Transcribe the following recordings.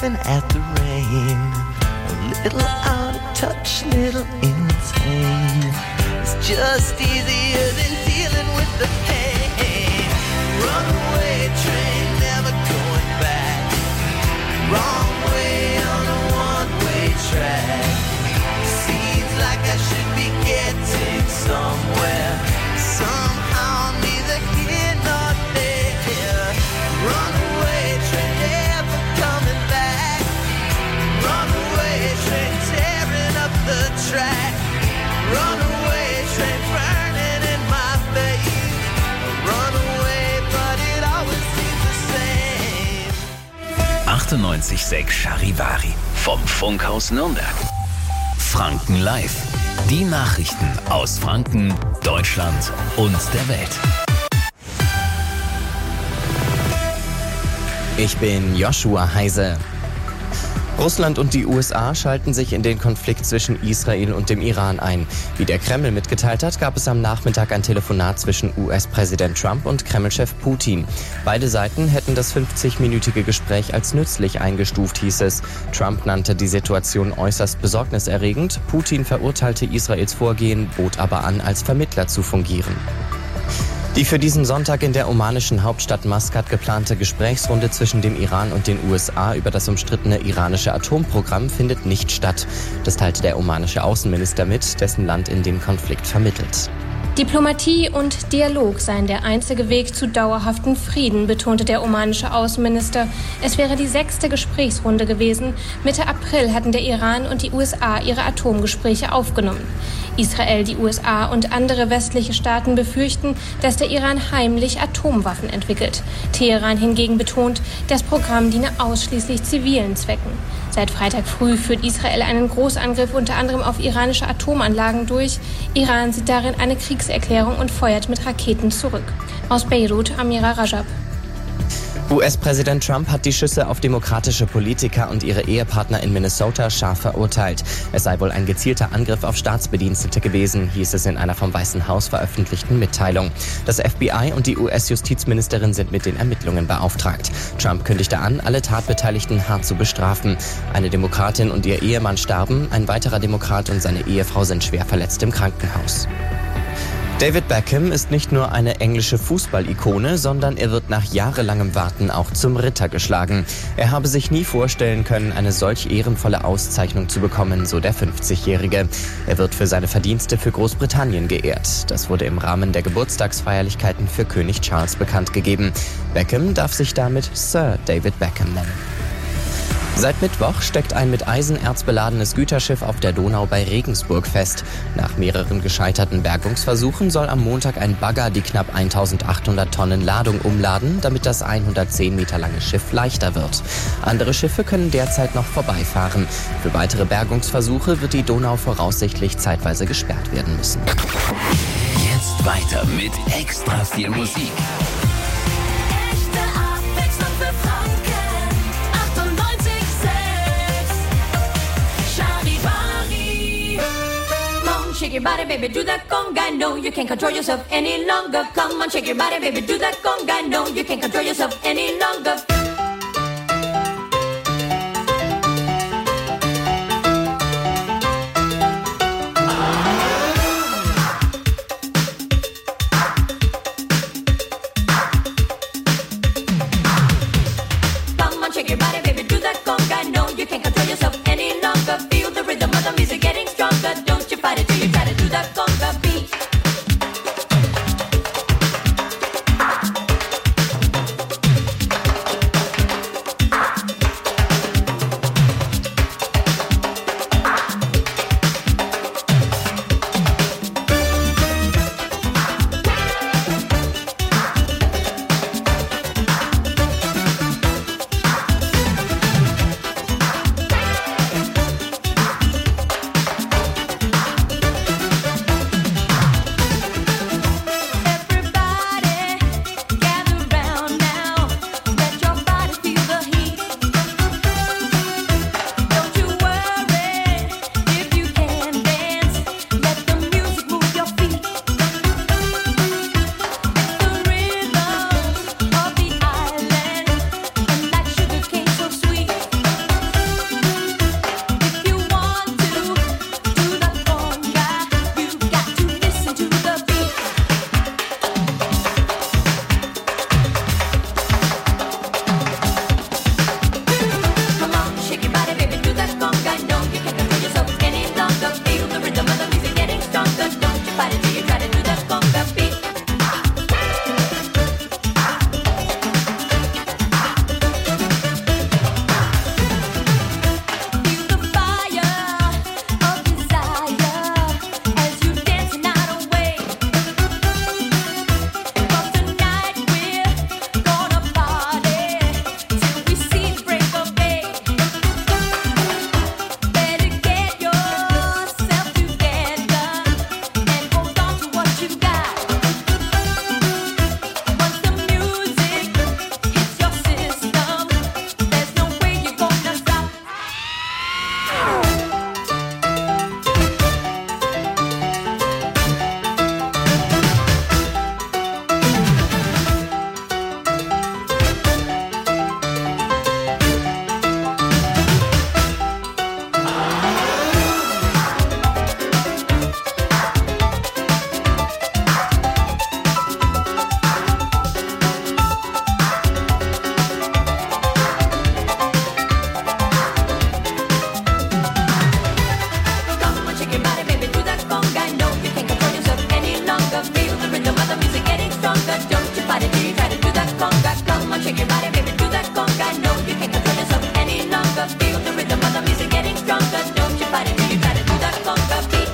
laughing at the rain. A little out of touch, little insane. It's just easier than dealing with the pain. Runaway train, never going back. Wrong way on a one-way track. Seems like I should be getting somewhere. Somehow neither here nor there. Runaway train, never coming back. Runaway train, tearing up the track. Runaway train, burning in my face. Runaway, but it always seems the same. 98,6 Charivari vom Funkhaus Nürnberg. Franken Live. Die Nachrichten aus Franken, Deutschland und der Welt. Ich bin Joshua Heise. Russland und die USA schalten sich in den Konflikt zwischen Israel und dem Iran ein. Wie der Kreml mitgeteilt hat, gab es am Nachmittag ein Telefonat zwischen US-Präsident Trump und Kremlchef Putin. Beide Seiten hätten das 50-minütige Gespräch als nützlich eingestuft, hieß es. Trump nannte die Situation äußerst besorgniserregend. Putin verurteilte Israels Vorgehen, bot aber an, als Vermittler zu fungieren. Die für diesen Sonntag in der omanischen Hauptstadt Maskat geplante Gesprächsrunde zwischen dem Iran und den USA über das umstrittene iranische Atomprogramm findet nicht statt. Das teilte der omanische Außenminister mit, dessen Land in den Konflikt vermittelt. Diplomatie und Dialog seien der einzige Weg zu dauerhaftem Frieden, betonte der omanische Außenminister. Es wäre die 6. Gesprächsrunde gewesen. Mitte April hatten der Iran und die USA ihre Atomgespräche aufgenommen. Israel, die USA und andere westliche Staaten befürchten, dass der Iran heimlich Atomwaffen entwickelt. Teheran hingegen betont, das Programm diene ausschließlich zivilen Zwecken. Seit Freitag früh führt Israel einen Großangriff unter anderem auf iranische Atomanlagen durch. Iran sieht darin eine Kriegserklärung und feuert mit Raketen zurück. Aus Beirut, Amira Rajab. US-Präsident Trump hat die Schüsse auf demokratische Politiker und ihre Ehepartner in Minnesota scharf verurteilt. Es sei wohl ein gezielter Angriff auf Staatsbedienstete gewesen, hieß es in einer vom Weißen Haus veröffentlichten Mitteilung. Das FBI und die US-Justizministerin sind mit den Ermittlungen beauftragt. Trump kündigte an, alle Tatbeteiligten hart zu bestrafen. Eine Demokratin und ihr Ehemann starben, ein weiterer Demokrat und seine Ehefrau sind schwer verletzt im Krankenhaus. David Beckham ist nicht nur eine englische Fußball-Ikone, sondern er wird nach jahrelangem Warten auch zum Ritter geschlagen. Er habe sich nie vorstellen können, eine solch ehrenvolle Auszeichnung zu bekommen, so der 50-Jährige. Er wird für seine Verdienste für Großbritannien geehrt. Das wurde im Rahmen der Geburtstagsfeierlichkeiten für König Charles bekannt gegeben. Beckham darf sich damit Sir David Beckham nennen. Seit Mittwoch steckt ein mit Eisenerz beladenes Güterschiff auf der Donau bei Regensburg fest. Nach mehreren gescheiterten Bergungsversuchen soll am Montag ein Bagger die knapp 1800 Tonnen Ladung umladen, damit das 110 Meter lange Schiff leichter wird. Andere Schiffe können derzeit noch vorbeifahren. Für weitere Bergungsversuche wird die Donau voraussichtlich zeitweise gesperrt werden müssen. Jetzt weiter mit extra viel Musik. Shake your body, baby, do that conga. No, you can't control yourself any longer. Come on, shake your body, baby, do that conga. No, you can't control yourself any longer. Come on, shake your body, baby, do that conga. No, you can't control yourself any longer. Feel the rhythm of the music getting stronger. Don't you fight it till you try to do that conga beat. shake your body, baby, do that conga. No, you can't control yourself any longer. Feel the rhythm of the music getting stronger. Don't you fight it till you try to do that conga beat.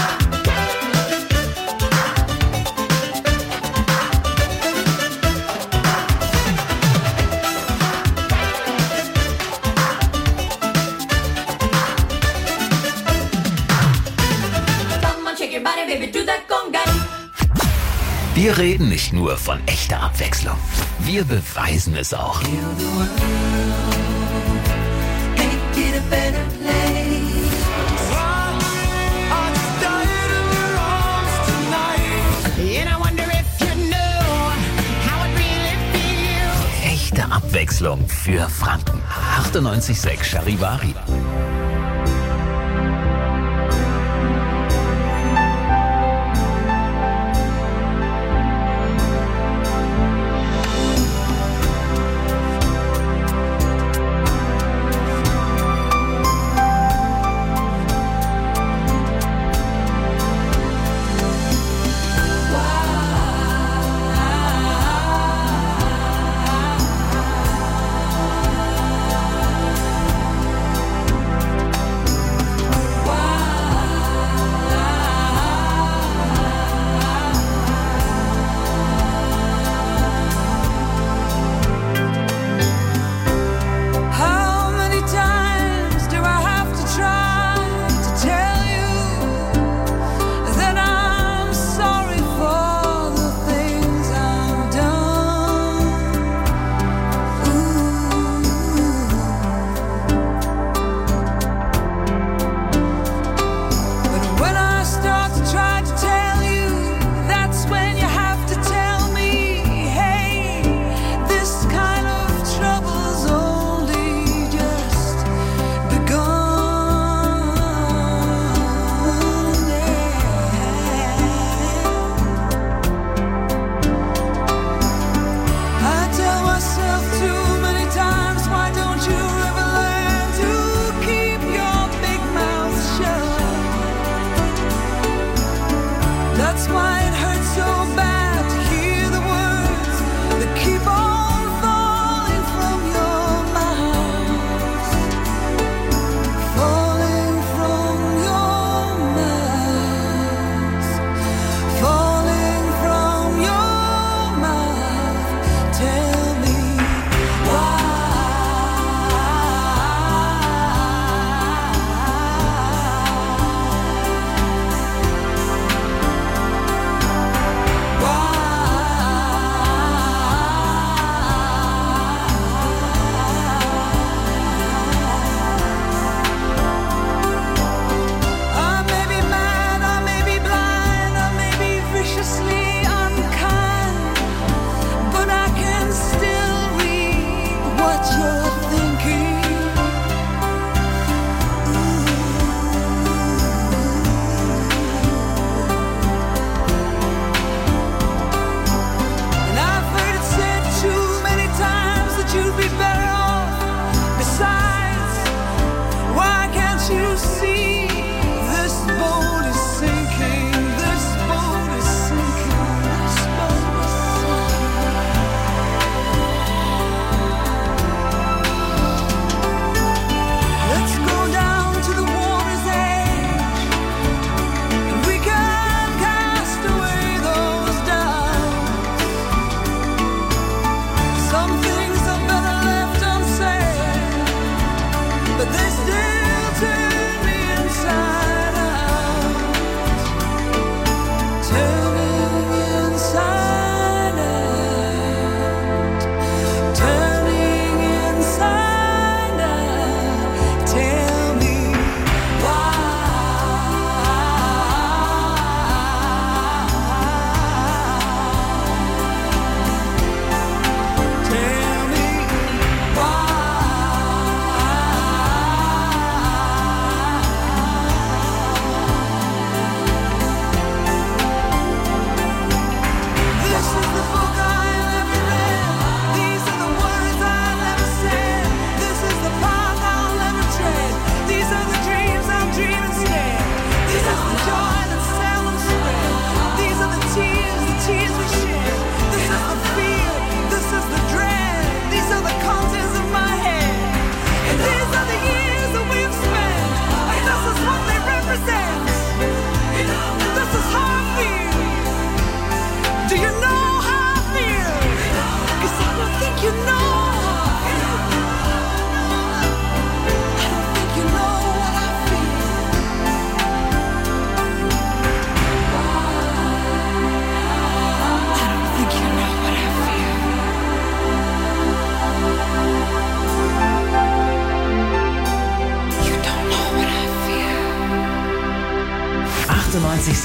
Come on, shake your body, baby, do that conga. Wir reden nicht nur von echter Abwechslung, wir beweisen es auch. Echte Abwechslung für Franken. 98,6 Charivari.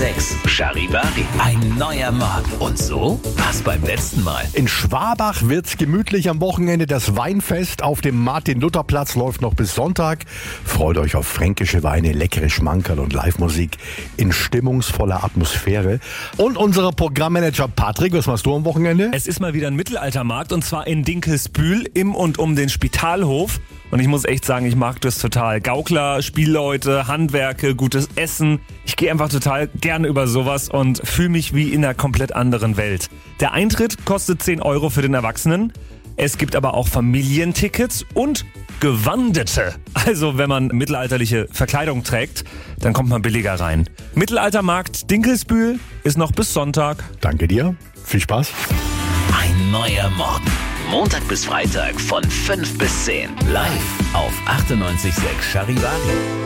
98.6 Charivari. Ein neuer Morgen. Und so war's beim letzten Mal. In Schwabach wird's gemütlich am Wochenende. Das Weinfest auf dem Martin-Luther-Platz läuft noch bis Sonntag. Freut euch auf fränkische Weine, leckere Schmankerl und Live-Musik in stimmungsvoller Atmosphäre. Und unser Programmmanager Patrick, was machst du am Wochenende? Es ist mal wieder ein Mittelaltermarkt und zwar in Dinkelsbühl im und um den Spitalhof. Und ich muss echt sagen, ich mag das total. Gaukler, Spielleute, Handwerke, gutes Essen. Ich gehe einfach total gerne über sowas und fühle mich wie in einer komplett anderen Welt. Der Eintritt kostet 10 € für den Erwachsenen. Es gibt aber auch Familientickets und Gewandete. Also wenn man mittelalterliche Verkleidung trägt, dann kommt man billiger rein. Mittelaltermarkt Dinkelsbühl ist noch bis Sonntag. Danke dir. Viel Spaß. Ein neuer Morgen. Montag bis Freitag von 5 bis 10. Live auf 98.6 Charivari.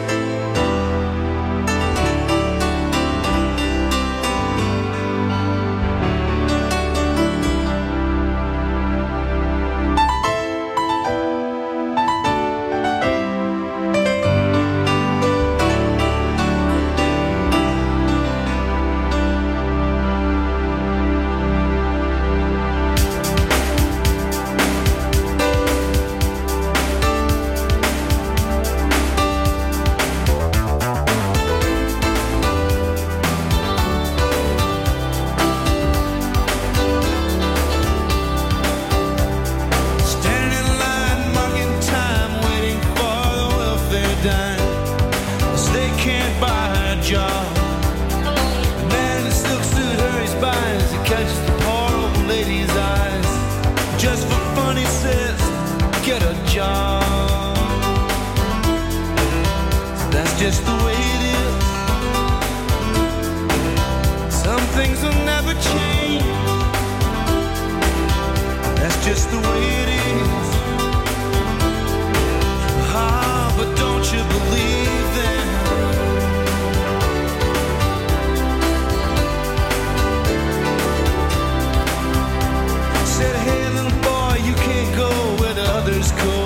Just the way it is. Some things will never change. That's just the way it is. Ah, but don't you believe them? Said, hey little boy, you can't go where the others go.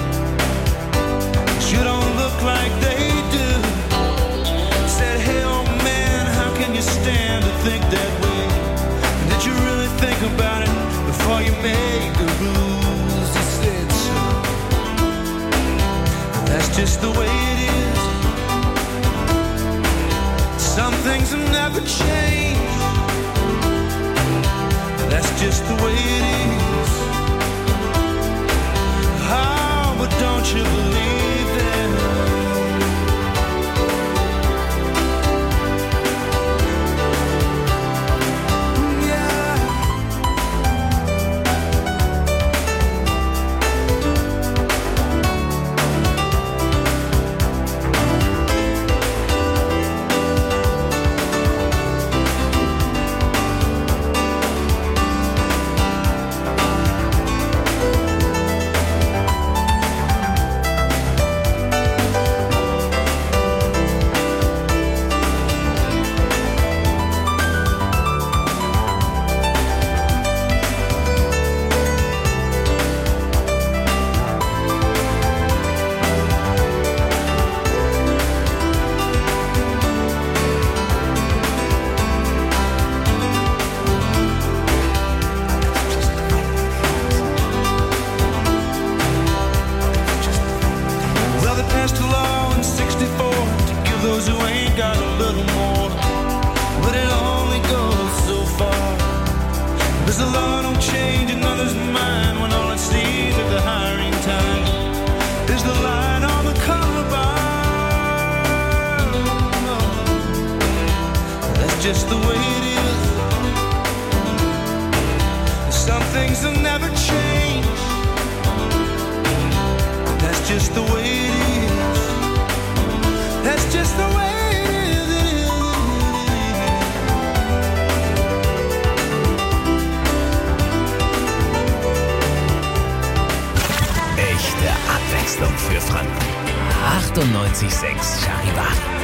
You don't look like they do. Said, hey old man, how can you stand to think that way? Did you really think about it before you made the rules? He said so. That's just the way it is. Some things have never changed. That's just the way it is. Oh, but don't you believe them? Just the way it is. Some things will never change. That's just the way it is. That's just the way it is. Echte Abwechslung für Franken. 98.6 Charivari.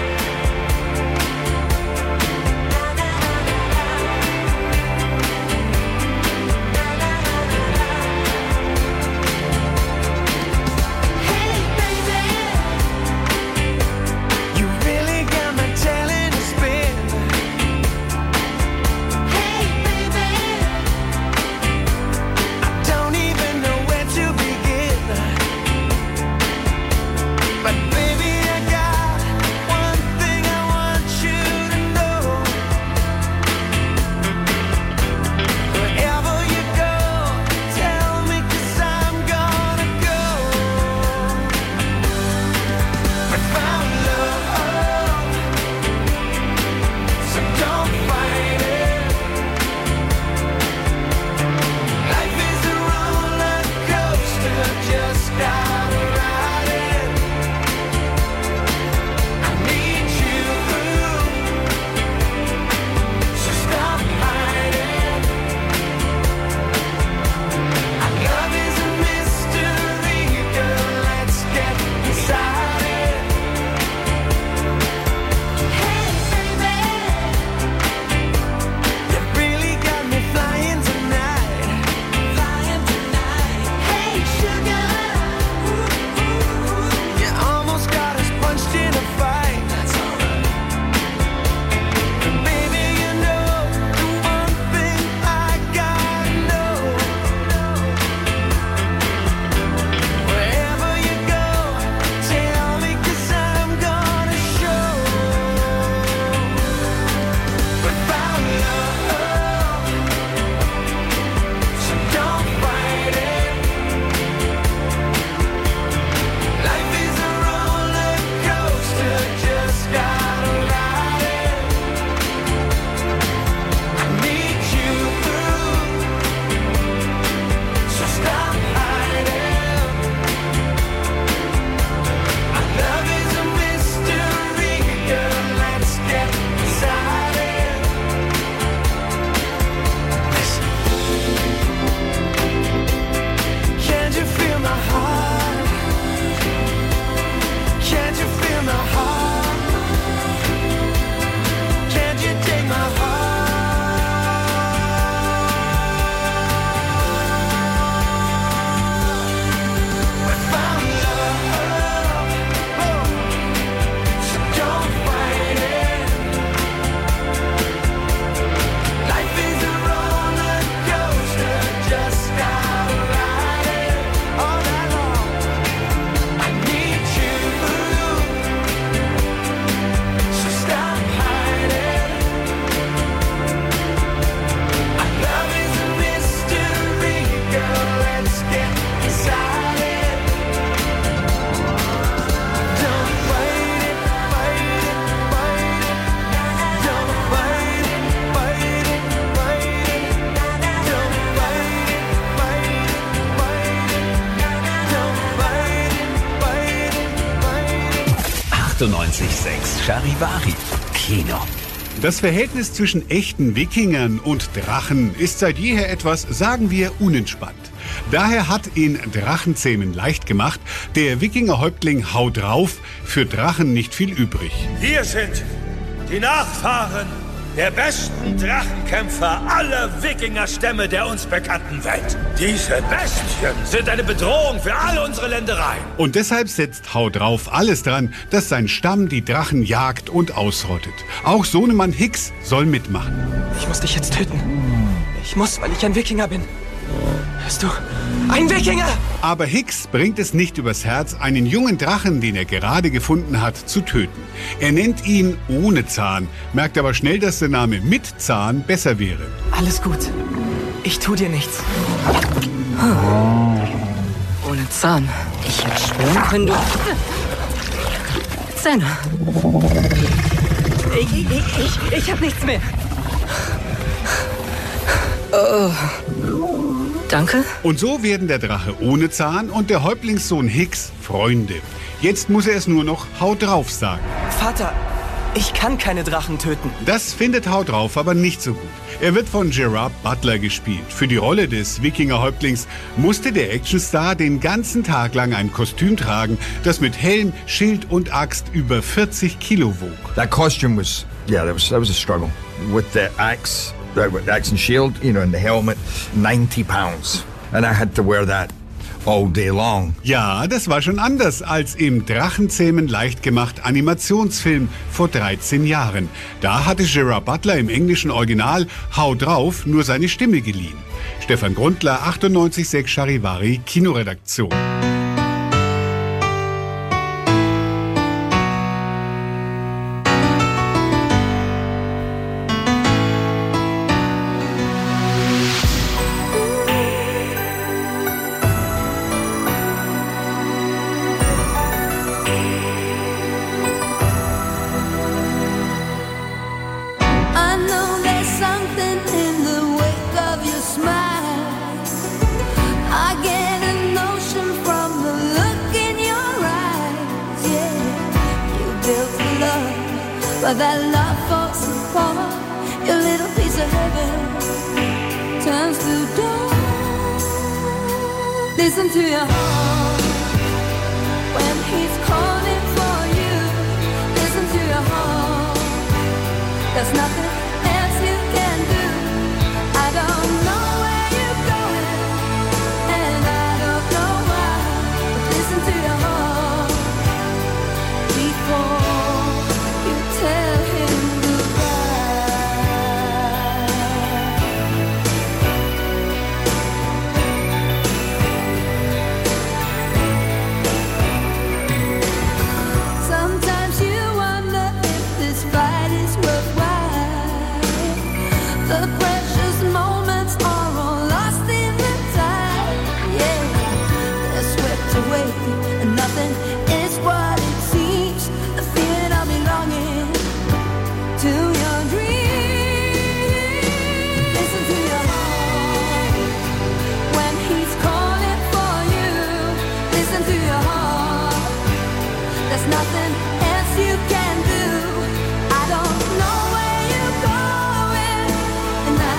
98,6 Charivari. Kino. Das Verhältnis zwischen echten Wikingern und Drachen ist seit jeher etwas, sagen wir, unentspannt. Daher hat in Drachenzähmen leicht gemacht der Wikingerhäuptling Hau drauf für Drachen nicht viel übrig. Wir sind die Nachfahren der besten Drachenkämpfer aller Wikingerstämme der uns bekannten Welt. Diese Bestien sind eine Bedrohung für all unsere Ländereien. Und deshalb setzt Hau drauf alles dran, dass sein Stamm die Drachen jagt und ausrottet. Auch Sohnemann Hicks soll mitmachen. Ich muss dich jetzt töten. Ich muss, weil ich ein Wikinger bin. Hörst du? Ein Wikinger! Aber Hicks bringt es nicht übers Herz, einen jungen Drachen, den er gerade gefunden hat, zu töten. Er nennt ihn ohne Zahn, merkt aber schnell, dass der Name mit Zahn besser wäre. Alles gut. Ich tu dir nichts. Ohne Zahn. Ich hätte schwören können, du... Zähne. Ich hab nichts mehr. Oh. Danke. Und so werden der Drache ohne Zahn und der Häuptlingssohn Hicks Freunde. Jetzt muss er es nur noch Hau drauf sagen. Vater, ich kann keine Drachen töten. Das findet Hau drauf aber nicht so gut. Er wird von Gerard Butler gespielt. Für die Rolle des Wikingerhäuptlings musste der Actionstar den ganzen Tag lang ein Kostüm tragen, das mit Helm, Schild und Axt über 40 Kilo wog. That costume was, that was a struggle. With the axe and shield, and the helmet, 90 pounds. And I had to wear that all day long. Ja, das war schon anders als im Drachenzähmen leicht gemacht Animationsfilm vor 13 Jahren. Da hatte Gerard Butler im englischen Original Hau drauf nur seine Stimme geliehen. Stefan Grundler, 98,6 Charivari, Kinoredaktion. But that love falls apart. Your little piece of heaven turns to dawn. Listen to your heart when he's calling for you. Listen to your heart. There's nothing else you can do. I don't know where you're going, and I don't know why. But listen to your heart before tell him goodbye. Sometimes you wonder if this fight is worthwhile. The precious moments are all lost in the tide. Yeah, they're swept away, and nothing is what it seems. The feeling of belonging to your dreams. Listen to your heart when he's calling for you. Listen to your heart. There's nothing else you can do. I don't know where you're going, and I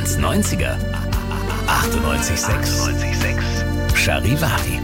Ins 90er. 98.6 Charivari.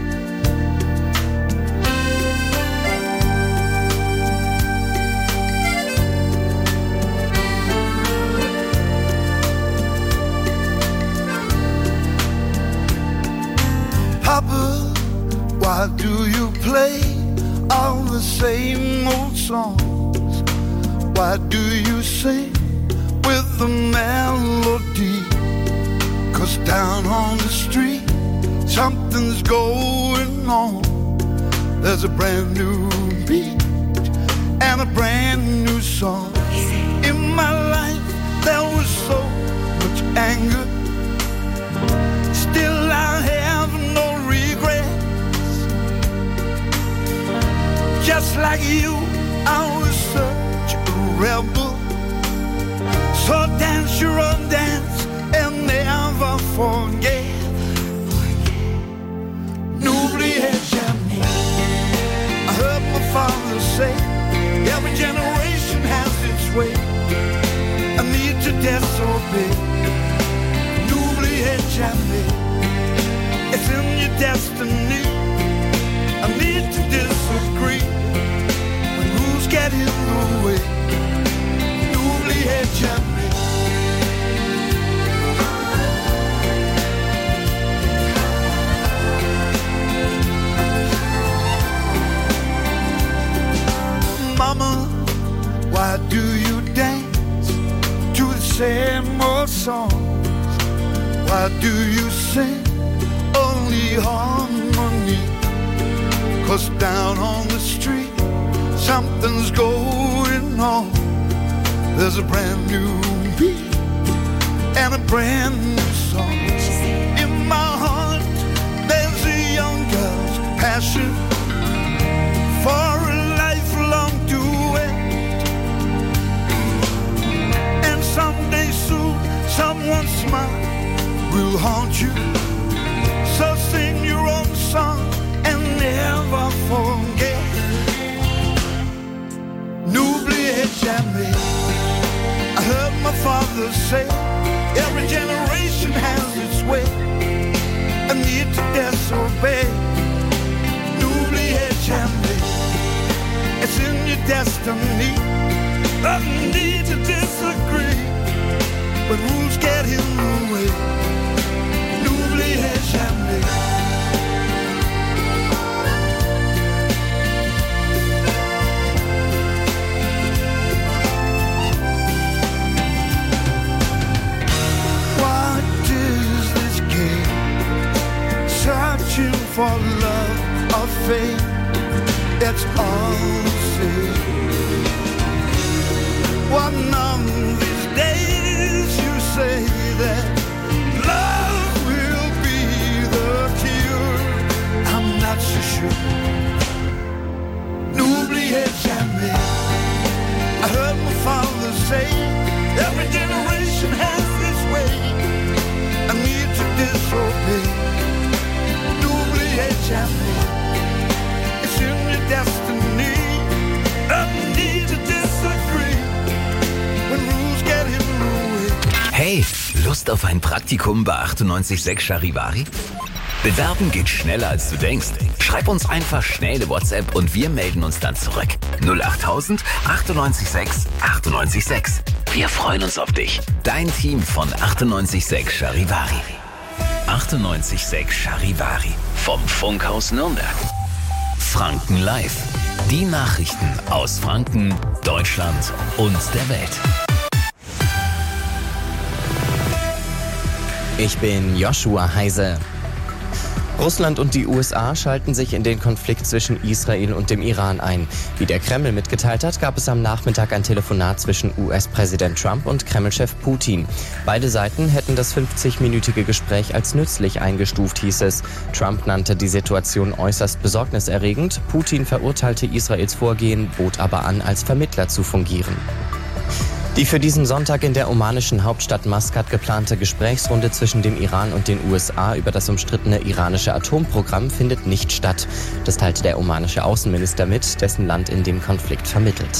Papa, why do you play all the same old songs? Why do you sing with the melody? 'Cause down on the street, something's going on. There's a brand new beat and a brand new song. In my life, there was so much anger. Still, I have no regrets. Just like you, I was such a rebel. So dance your own dance and never forget. N'oubliez jamais. I heard my father say, every generation has its way. I need to disobey. N'oubliez jamais. It's in your destiny. I need to disagree when rules get in the way. N'oubliez jamais. Mama, why do you dance to the same old songs? Why do you sing only harmony? 'Cause down on the street, something's going on. There's a brand new beat and a brand new song. In my heart, there's a young girl's passion for a lifelong duet. And someday soon, someone's smile will haunt you. So sing your own song and never forget. N'oubliez jamais. I heard my father say, every generation has its way. I need to disobey. N'oubliez jamais. It's in your destiny. I need to disagree when rules get in the way. N'oubliez jamais. What is this game? Searching for love or fate. It's all the same. One of these days you say that love will be the cure. I'm not so sure. N'oubliez jamais. I heard my father say, every generation has its way. I need to disobey. N'oubliez jamais. It's in your destiny. I need to disagree when rules get in the way. Hey, Lust auf ein Praktikum bei 98.6 Charivari? Bewerben geht schneller als du denkst. Schreib uns einfach schnell eine WhatsApp und wir melden uns dann zurück. 08000 98.6 98.6. Wir freuen uns auf dich. Dein Team von 98.6 Charivari. 98.6 Charivari. Vom Funkhaus Nürnberg. Franken Live. Die Nachrichten aus Franken, Deutschland und der Welt. Ich bin Joshua Heise. Russland und die USA schalten sich in den Konflikt zwischen Israel und dem Iran ein. Wie der Kreml mitgeteilt hat, gab es am Nachmittag ein Telefonat zwischen US-Präsident Trump und Kreml-Chef Putin. Beide Seiten hätten das 50-minütige Gespräch als nützlich eingestuft, hieß es. Trump nannte die Situation äußerst besorgniserregend. Putin verurteilte Israels Vorgehen, bot aber an, als Vermittler zu fungieren. Die für diesen Sonntag in der omanischen Hauptstadt Maskat geplante Gesprächsrunde zwischen dem Iran und den USA über das umstrittene iranische Atomprogramm findet nicht statt. Das teilte der omanische Außenminister mit, dessen Land in dem Konflikt vermittelt.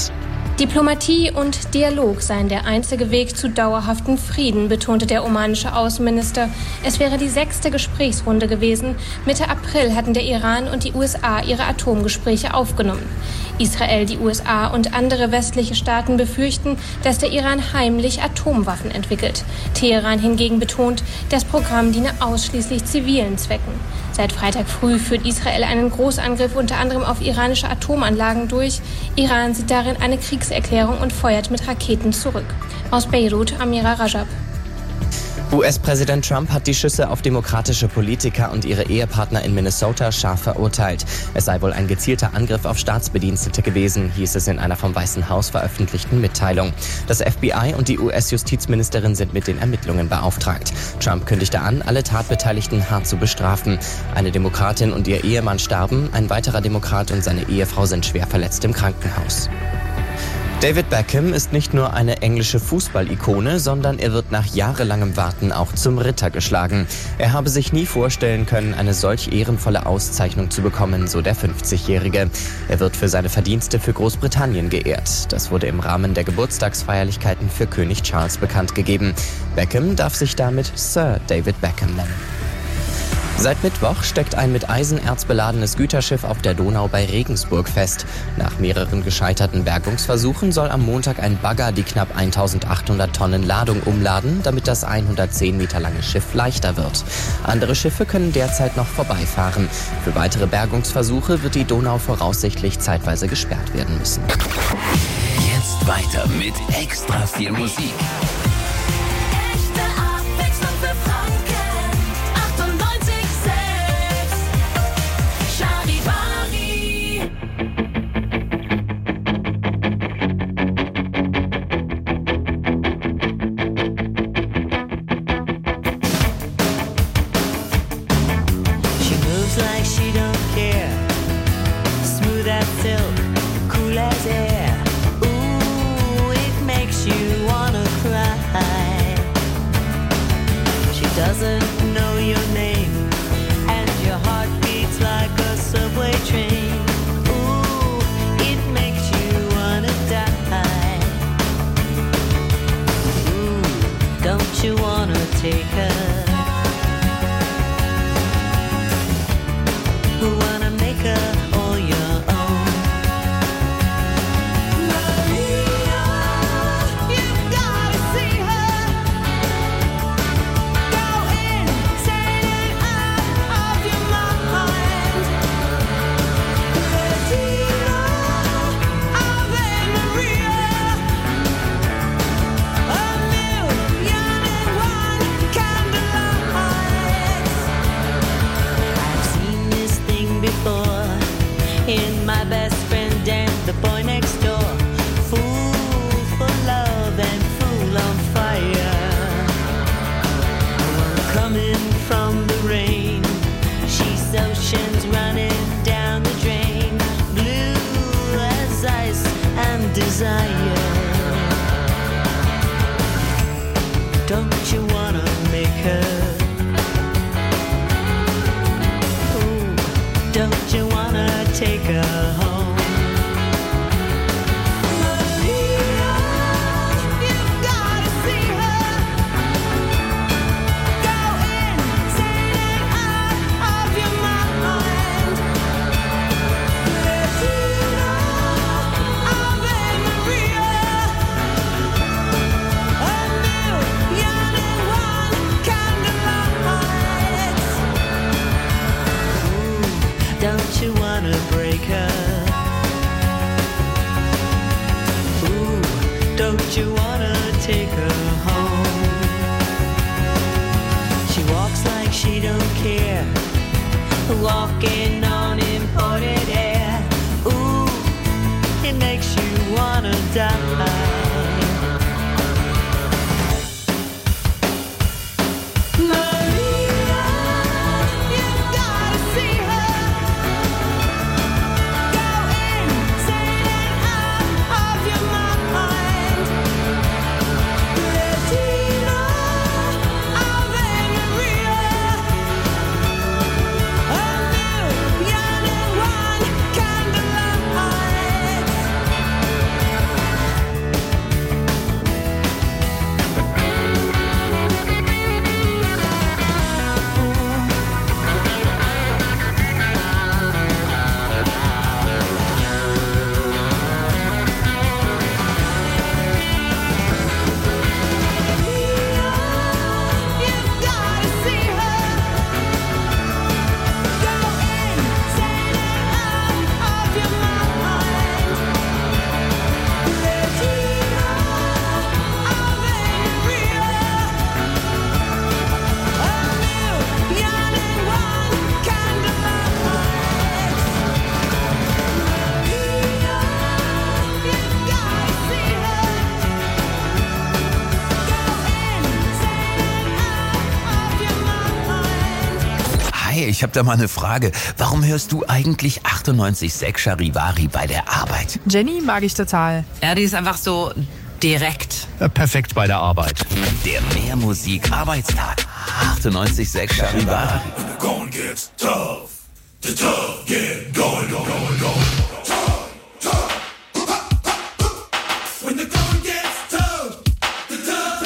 Diplomatie und Dialog seien der einzige Weg zu dauerhaften Frieden, betonte der omanische Außenminister. Es wäre die 6. Gesprächsrunde gewesen. Mitte April hatten der Iran und die USA ihre Atomgespräche aufgenommen. Israel, die USA und andere westliche Staaten befürchten, dass der Iran heimlich Atomwaffen entwickelt. Teheran hingegen betont, das Programm diene ausschließlich zivilen Zwecken. Seit Freitag früh führt Israel einen Großangriff unter anderem auf iranische Atomanlagen durch. Iran sieht darin eine Kriegserklärung und feuert mit Raketen zurück. Aus Beirut, Amira Rajab. US-Präsident Trump hat die Schüsse auf demokratische Politiker und ihre Ehepartner in Minnesota scharf verurteilt. Es sei wohl ein gezielter Angriff auf Staatsbedienstete gewesen, hieß es in einer vom Weißen Haus veröffentlichten Mitteilung. Das FBI und die US-Justizministerin sind mit den Ermittlungen beauftragt. Trump kündigte an, alle Tatbeteiligten hart zu bestrafen. Eine Demokratin und ihr Ehemann starben, ein weiterer Demokrat und seine Ehefrau sind schwer verletzt im Krankenhaus. David Beckham ist nicht nur eine englische Fußball-Ikone, sondern er wird nach jahrelangem Warten auch zum Ritter geschlagen. Er habe sich nie vorstellen können, eine solch ehrenvolle Auszeichnung zu bekommen, so der 50-Jährige. Er wird für seine Verdienste für Großbritannien geehrt. Das wurde im Rahmen der Geburtstagsfeierlichkeiten für König Charles bekannt gegeben. Beckham darf sich damit Sir David Beckham nennen. Seit Mittwoch steckt ein mit Eisenerz beladenes Güterschiff auf der Donau bei Regensburg fest. Nach mehreren gescheiterten Bergungsversuchen soll am Montag ein Bagger die knapp 1800 Tonnen Ladung umladen, damit das 110 Meter lange Schiff leichter wird. Andere Schiffe können derzeit noch vorbeifahren. Für weitere Bergungsversuche wird die Donau voraussichtlich zeitweise gesperrt werden müssen. Jetzt weiter mit extra viel Musik. Like she don't care, smooth as silk, cool as air. Ooh, it makes you wanna cry. She doesn't know your name, and your heart beats like a subway train. Ooh, it makes you wanna die. Ooh, don't you wanna take her? Who wanna make her all your own? Maria, you've gotta see her. Go insane and out of your mind. Regina, Ave Maria. A million and one candlelights. I've seen this before in my best friend and the boy next door. Fool for love and fool on fire. One coming from the rain. She's oceans running down the drain. Blue as ice and desire. Don't you wanna make her? Don't you wanna take her home? Maria, you've gotta see her. Go insane and out of your mind. Regina, Ave Maria. A million and one candlelights. Don't you wanna break her? Ooh, don't you wanna take her home? She walks like she don't care, walking on imported air. Ooh, it makes you wanna die. Hi, ich habe da mal eine Frage. Warum hörst du eigentlich 98.6 Charivari bei der Arbeit? Jenny mag ich total. Ja, die ist einfach so direkt. Perfekt bei der Arbeit. Der Mehrmusik-Arbeitstag. 98.6 Charivari. Going gets tough. The tough get going. When the going gets tough, the tough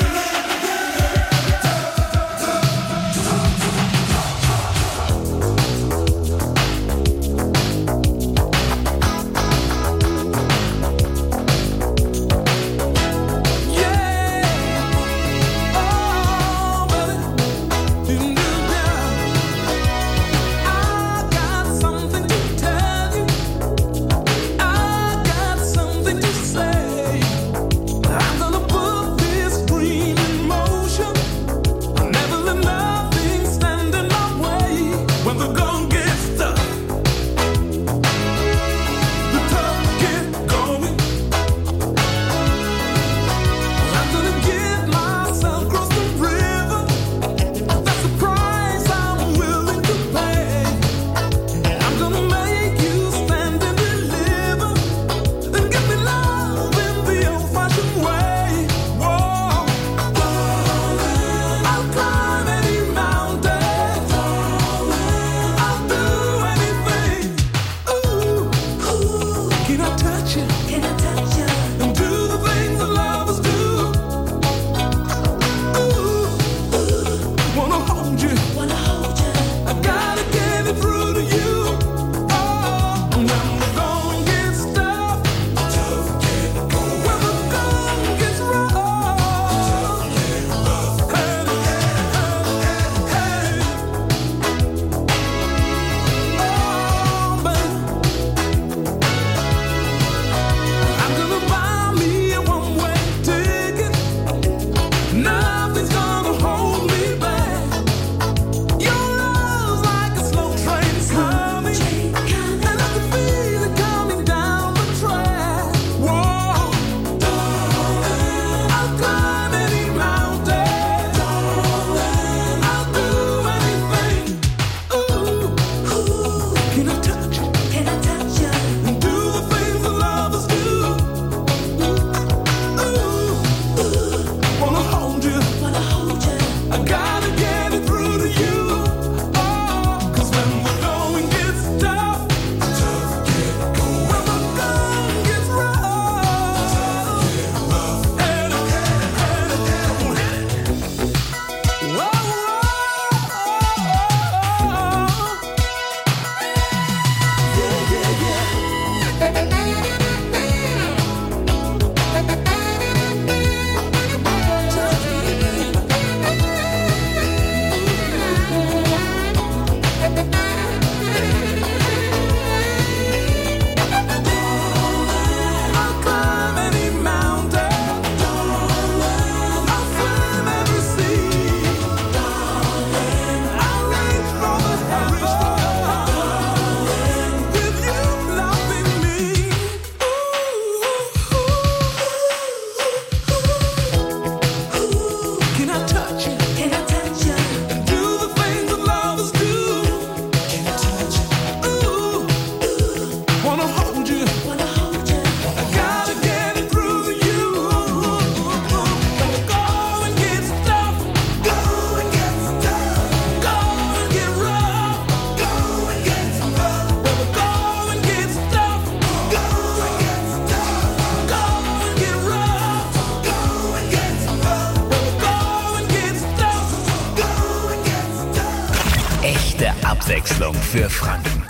Abwechslung für Franken.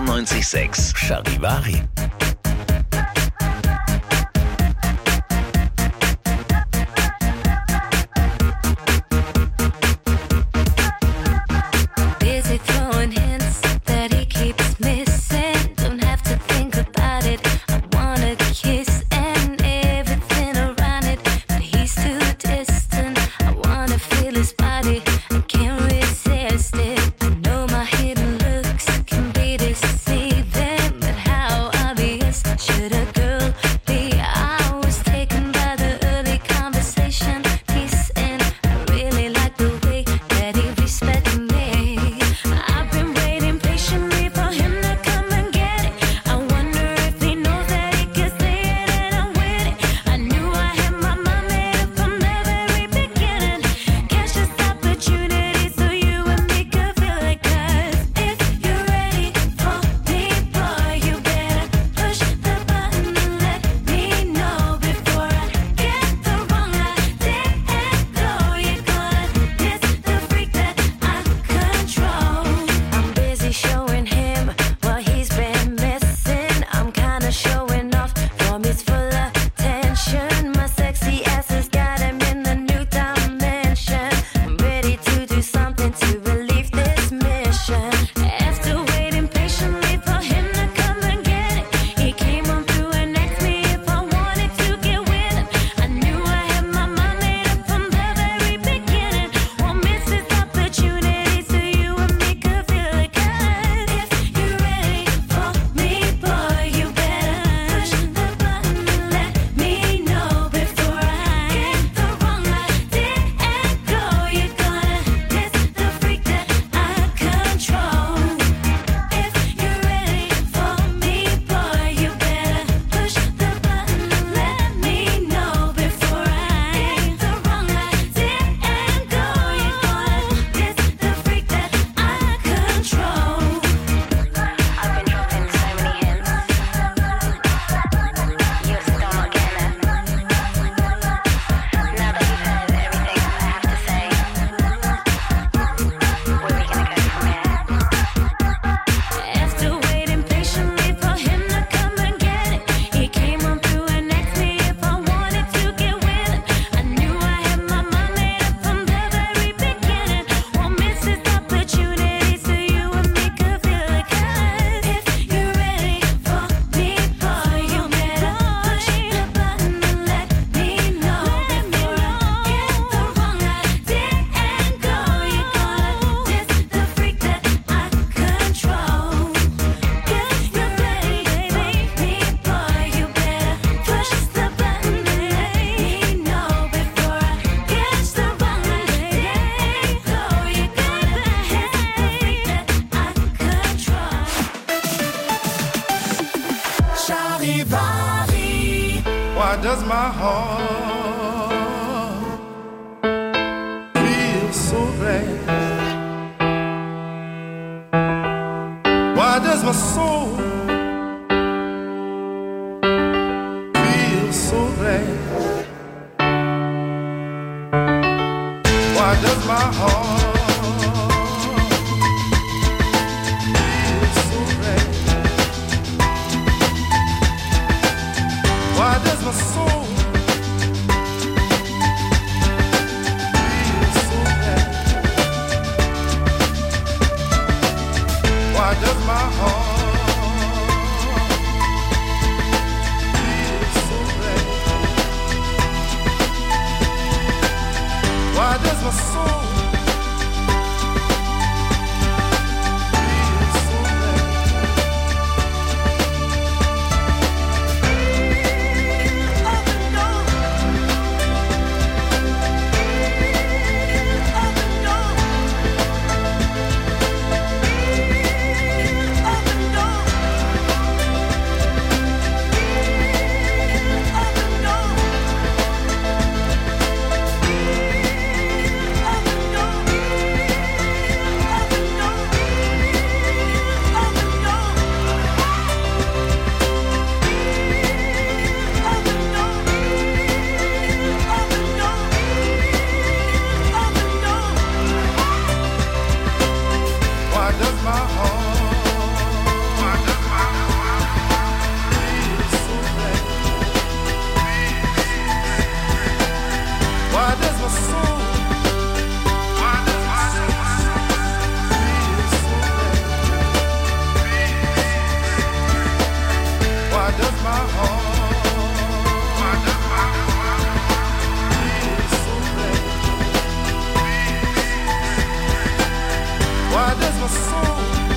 98.6 Charivari. I'll be does my heart feel so bad? Why does my soul feel so bad? Why does my heart feel so bad? Why does my soul feel so bad? Why does my heart feel so bad? Why does my soul feel so bad? Why does my heart feel so bad? Why does my soul feel so bad? Why does my heart feel so bad? Why does my soul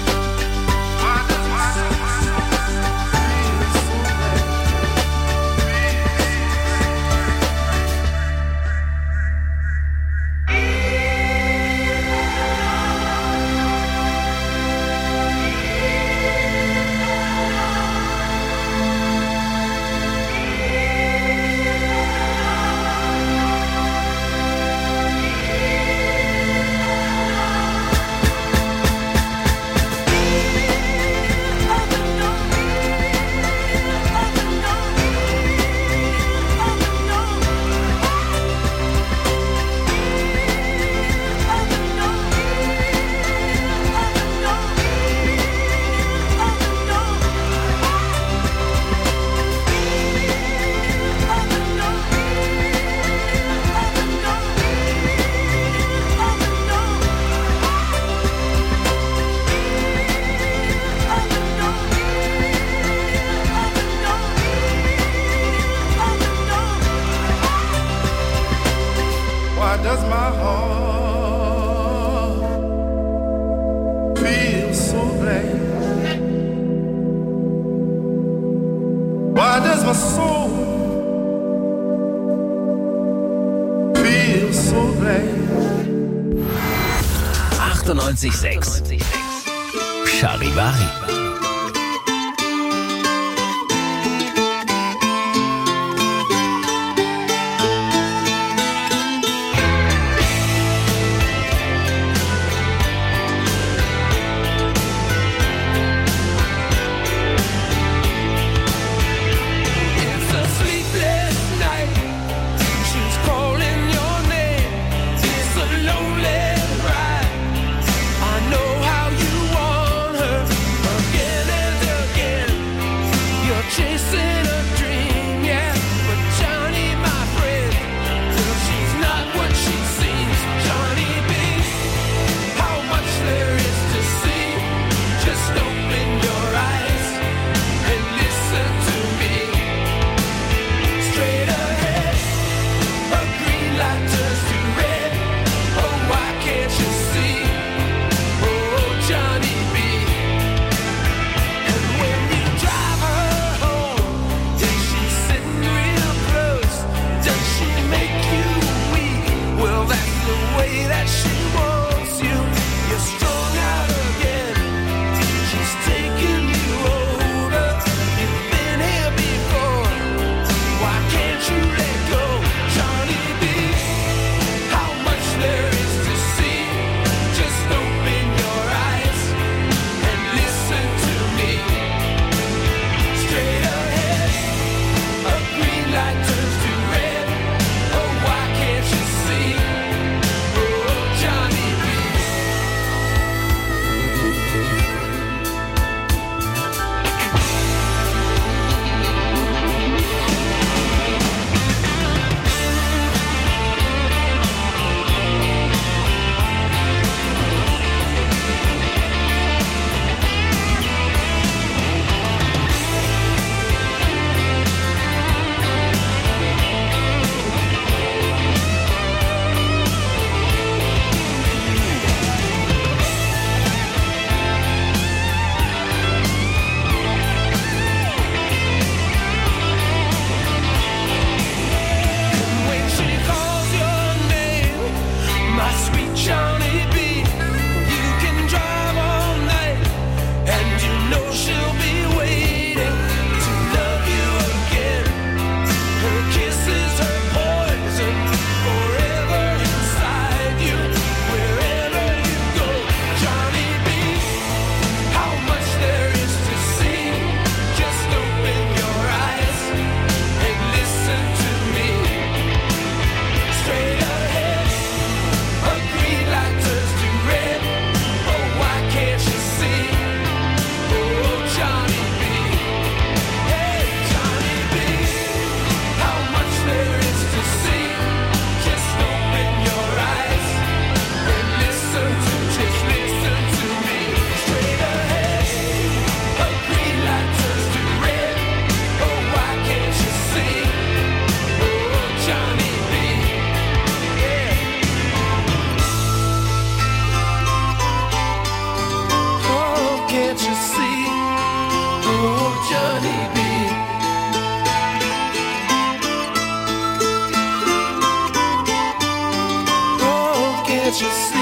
Why does my heart feel so bad? Why does my soul feel so bad? 98.6 Charivari. Lonely ride. I know how you want her.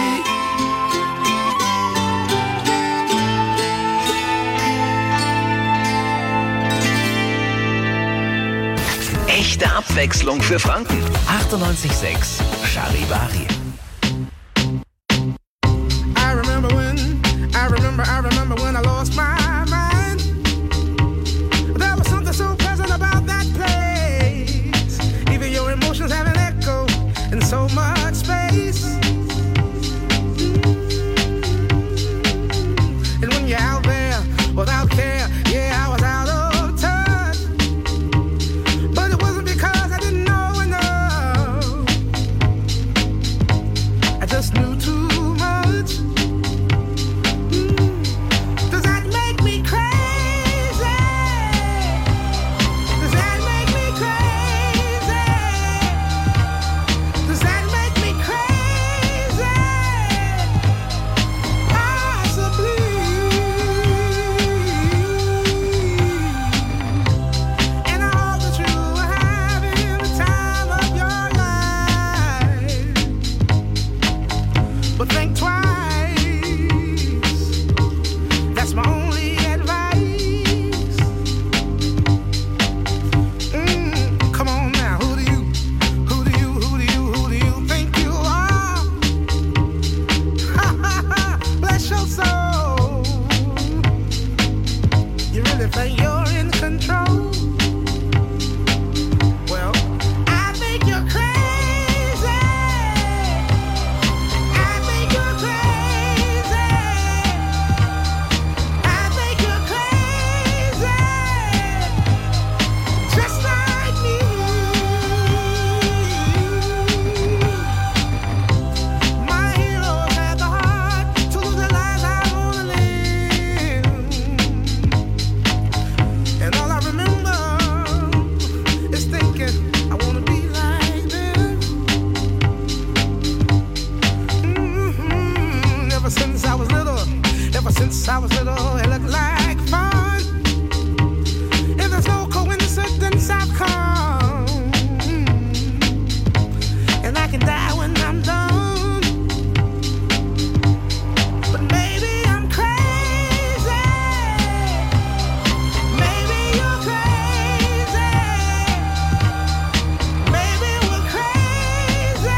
Echte Abwechslung für Franken. 98,6 Charivari. I remember when I lost my mind. There was something so pleasant about that place. Even your emotions have an echo in so much space. And when you're out there without care, yeah, I was out of touch. But it wasn't because I didn't know enough. I just knew too much. Does that make me crazy? Does that make me crazy? Does that make me crazy? Possibly. And I hope that you are having the time of your life. But think twice. That's my only advice. Come on now, who do you think you are? Bless your soul. You really think you're in control? Well, I think you're crazy. I think you're crazy. I think you're crazy. Just like me. My heroes had the heart to lose their lives. I wanna live. And all I remember is thinking I wanna be like them. Ever since I was little, it looked like fun. If there's no coincidence, I've come. And I can die when I'm done. But maybe I'm crazy. Maybe you're crazy. Maybe we're crazy.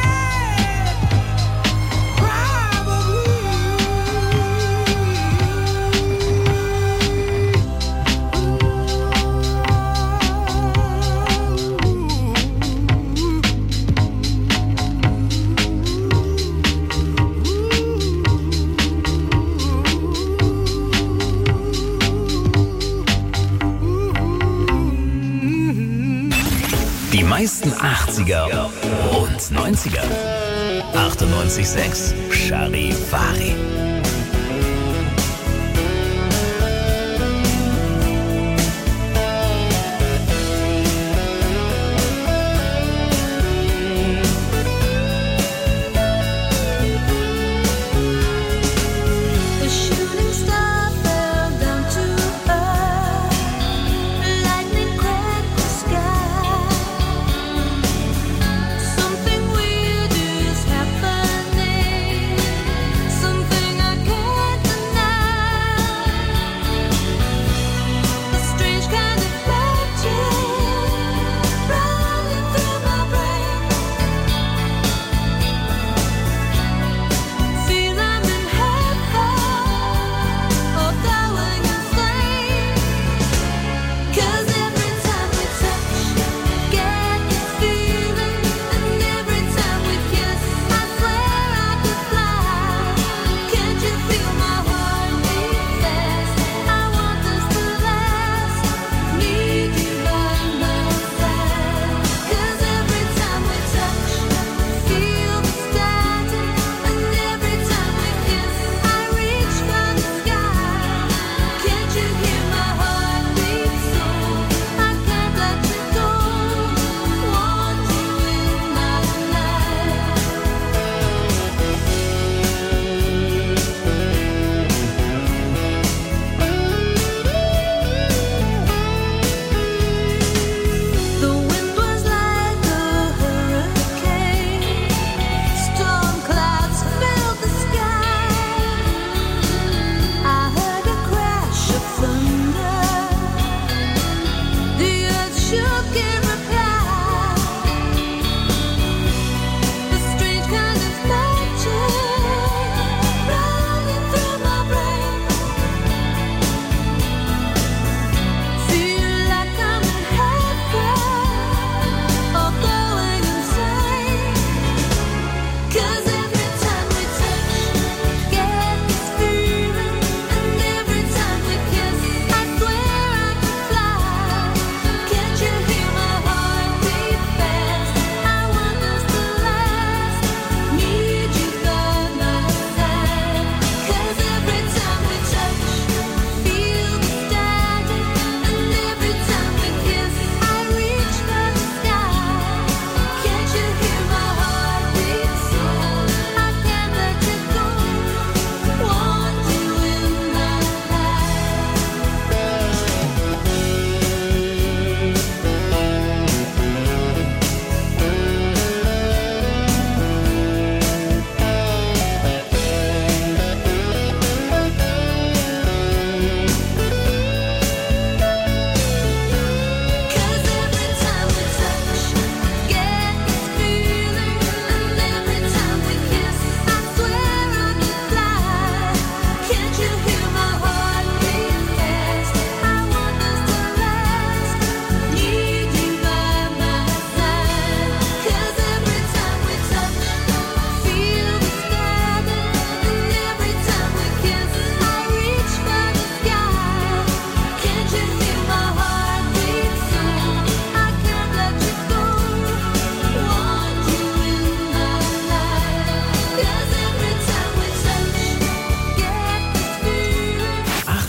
Die meisten 80er und 90er. 98,6 Charivari. The shooting star fell down to earth. Lightning cracked the sky. Something weird is happening. Something I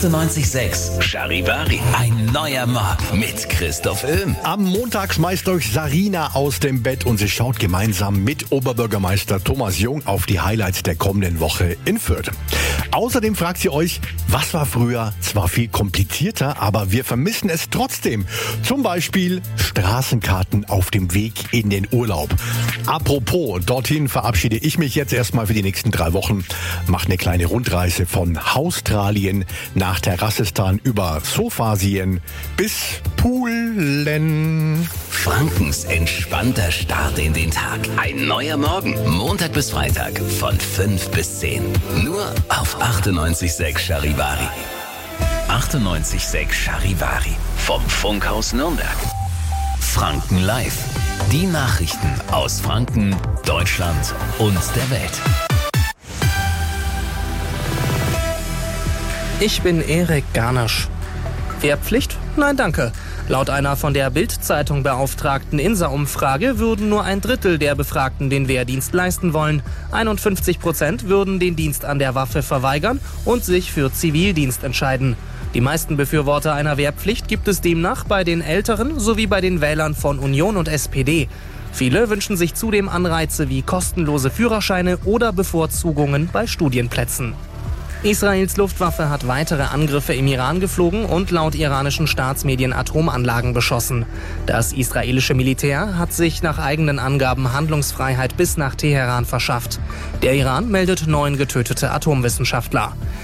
98.6 Charivari. Ein neuer Morgen mit Christoph Öhm. Am Montag schmeißt euch Sarina aus dem Bett und sie schaut gemeinsam mit Oberbürgermeister Thomas Jung auf die Highlights der kommenden Woche in Fürth. Außerdem fragt sie euch, was war früher zwar viel komplizierter, aber wir vermissen es trotzdem. Zum Beispiel Straßenkarten auf dem Weg in den Urlaub. Apropos, dorthin verabschiede ich mich jetzt erstmal für die nächsten 3 Wochen. Macht eine kleine Rundreise von Australien nach Terrassistan über Sofasien bis Poolen. Frankens entspannter Start in den Tag. Ein neuer Morgen. Montag bis Freitag von 5 bis 10. Nur auf 98.6 Charivari. 98.6 Charivari. Vom Funkhaus Nürnberg. Franken Live. Die Nachrichten aus Franken, Deutschland und der Welt. Ich bin Erik Garnasch. Wehrpflicht? Nein, danke. Laut einer von der Bild-Zeitung beauftragten INSA-Umfrage würden nur 1/3 der Befragten den Wehrdienst leisten wollen. 51% würden den Dienst an der Waffe verweigern und sich für Zivildienst entscheiden. Die meisten Befürworter einer Wehrpflicht gibt es demnach bei den Älteren sowie bei den Wählern von Union und SPD. Viele wünschen sich zudem Anreize wie kostenlose Führerscheine oder Bevorzugungen bei Studienplätzen. Israels Luftwaffe hat weitere Angriffe im Iran geflogen und laut iranischen Staatsmedien Atomanlagen beschossen. Das israelische Militär hat sich nach eigenen Angaben Handlungsfreiheit bis nach Teheran verschafft. Der Iran meldet 9 getötete Atomwissenschaftler.